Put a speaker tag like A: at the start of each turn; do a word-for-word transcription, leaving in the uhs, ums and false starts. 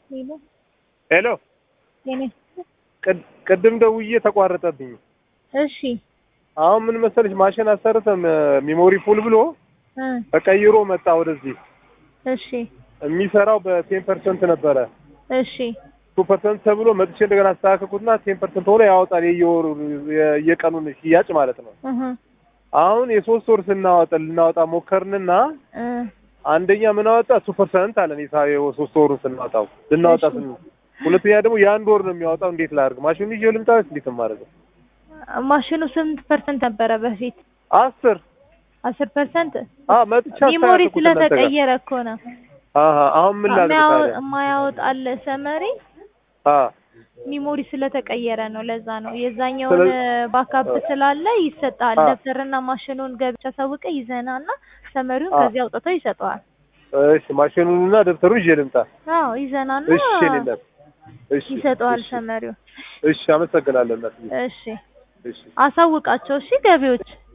A: ሄሎ
B: ሄሎ
A: የኔ
B: ቅድም ደውዬ ተቋረጠብኝ።
A: እሺ
B: አሁን ምን መሰለሽ ማሽን አሰርተን ሚሞሪ ፉል ብሎ ተቀይሮ መጣ ወደዚህ።
A: እሺ
B: የሚሰራው በ10 ፐርሰንት ነበረ።
A: እሺ
B: two percent ተብሎ መጥቼ እንደገና አስተካከልኩትና ten percent ሆነ ያወጣል። የየወሩ የቀኑን ሽያጭ ማለት ነው።
A: እህ
B: አሁን የሶስት ወር ስናወጣ ልናወጣ ሞከርንና አንደኛ ምን አወጣ two percent አለን። የሶስት ወሩ ስናወጣው ልናወጣ ስን ሁለተኛ ደግሞ የአንድ ወር ነው የሚያወጣው። እንዴት ላድርግ? ማሽኑ ይዤ ልምጣ እንዴት ማድረግ?
A: ማሽኑ ስንት ፐርሰንት ነበረ በፊት?
B: አስር
A: አስር ፐርሰንት
B: አዎ መጥቻ
A: ሚሞሪ ስለተቀየረ እኮ ነው።
B: አሃ አሁን ምን ላድርግ ታዲያ?
A: የማያወጣል ሰመሪ
B: አ
A: ሚሞሪ ስለተቀየረ ነው። ለዛ ነው የዛኛውን ባካፕ ስላለ ይሰጣል። ደብተርና ማሽኑን ገብቻ ሳውቀ ይዘናና ሰመሪውን ከዚህ አውጥተው ይሰጣዋል።
B: እሺ ማሽኑንና ደብተሩ ይዤ ልምጣ?
A: አዎ ይዘናና
B: እሺ ልላል እሺ
A: ይሰጣዋል ሰመሪው።
B: እሺ አመሰግናለሁ እናት።
A: እሺ እሺ አሳውቃቸው። እሺ ገቢዎች